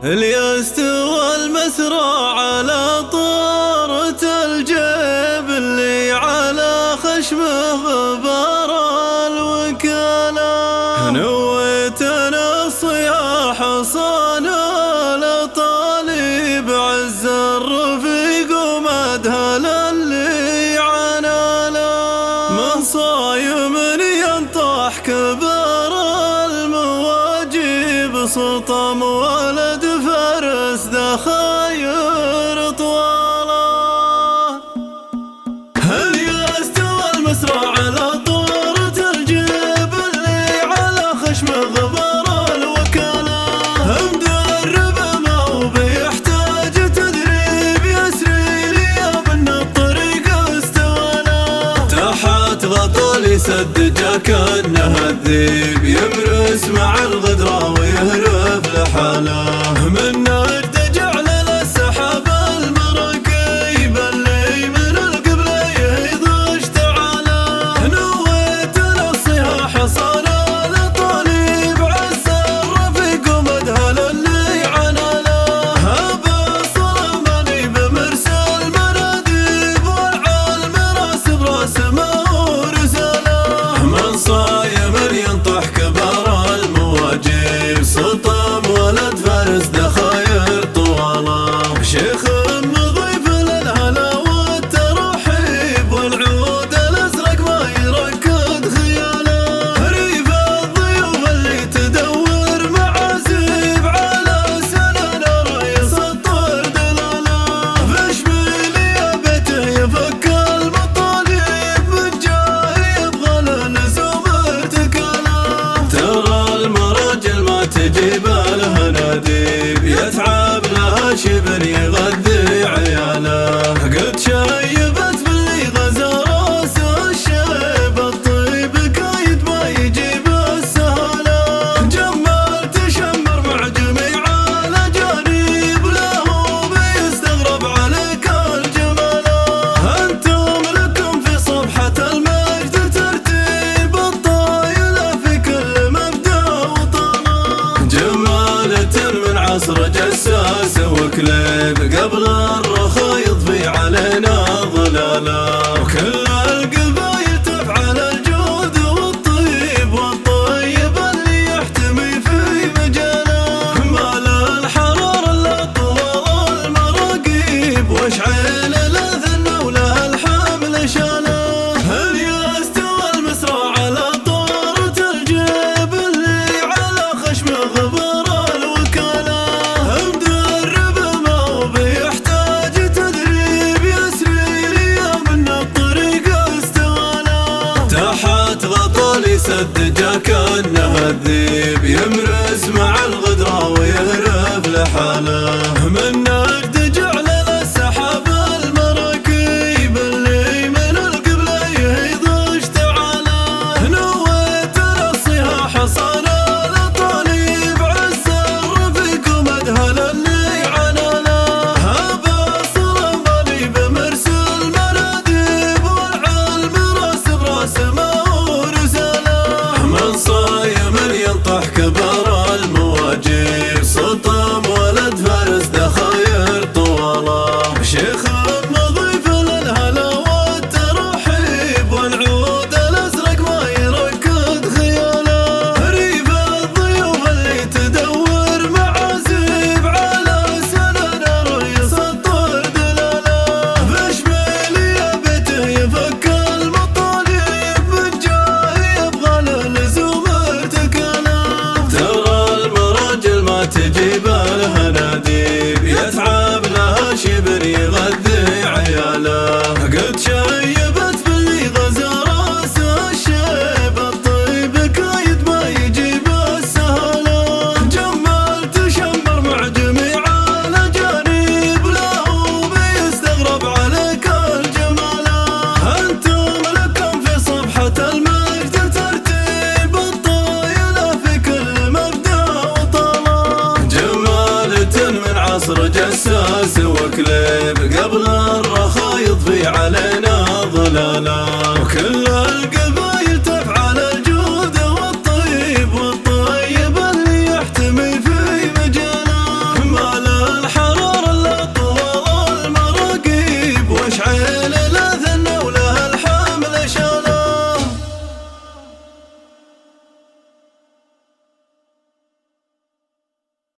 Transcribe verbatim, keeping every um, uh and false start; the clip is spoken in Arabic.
اللي استوى المسرى على طارة الجيب، اللي على خشمه غبار الوكالة. نويت انا الصياح صانع لطالب عز الرفيق ومدهل اللي عناله. من صايم ينطح كبار المواجيب، سطم ولد فارس ذا خير طواله. اللي استوى المسرى على طارة الجيب، اللي على خشمه غبار الوكالة. مدرب ما هو بيحتاج تدريب، يسري لي بان الطريق استوى له. تحت غطى يسد كأنه الذيب، يمرس مع الغدرة ويهرب لحاله. من نجد جعل للسحاب المراكيب، اللي من القبلة يهيض اشتعاله. نويت للصياح صانع لطالب عز الرفيق ومدهل اللي عناله. أبا صلماني بمرسل مناديب، والعلم راس براس ما هو رساله. من صايم ينطح كبار المواجيب، سطم ولد فارس ذا خير طواله. شيخ نضيف للهلا والترحيب، والعود الازرق ما يركض خياله. ريف الضيوف اللي تدور معازيب، على سنن رئيس الطير دلاله. فاشميلي بيته يفك المطالب، بالجاه يبغى للزوم ارتكاله. ترى المراجل ما تجيب لها ناديب، يتعب لها شبر يغذي عياله. قد شيبت باللي غزا راس الشيب، الطيب كايد ما يجيب السهاله. جمال تشمر مع جميع الاجانب، له بيستغرب عليك الجماله. انتم لكم في صفحة المجد ترتيب، الطايله في كل مبدا وطنه. جمالة من عصر جساس وكليب، قبل الرخا يضفي علينا ظلاله. وكل القبايل تفعل الجود والطيب، والطيب اللي يحتمي في مجاله. ما له الحرار الا طوال المراقيب، واشعل الاذن وله الحمل شاله. اللي استوى المسرى على طارة الجيب، اللي على خشمه غبار الوكالة. مدرب ما هو بيحتاج تدريب، يسري لي من الطريق استوى له. تحت غطى يسد كأنه الذيب، يمرس مع الغدرة ويهرب لحاله. من نجد جعل للسحاب المراكيب، اللي من القبلة يهيض اشتعاله. نويت للصياح صانع لطالب عز الرفيق ومدهل اللي عناله. أبا صلماني بمرسل مناديب، والعلم راس براس ما هو رساله. من صايم ينطح كبار المواجيب، سطم ولد فارس ذا خير طواله. شيخ نضيف للهلا والترحيب، والعود الازرق ما يركض خياله. ريف الضيوف اللي تدور معازيب، على سنن رئيس الطير دلاله. فاشميلي بيته يفك المطالب، بالجاه يبغى للزوم ارتكاله. ترى المراجل ما تجيب لها ناديب، يتعب لها شبر يغذي عياله. قد شيبت باللي غزا راس الشيب، الطيب كايد ما يجيب السهاله. جمال تشمر مع جميع الاجانب، له بيستغرب عليك الجماله. انتم لكم في صفحة المجد ترتيب، الطايله في كل مبدا وطاله. جمالة من عصر جساس وكليب، قبل الرخا يضفي علينا ظلاله.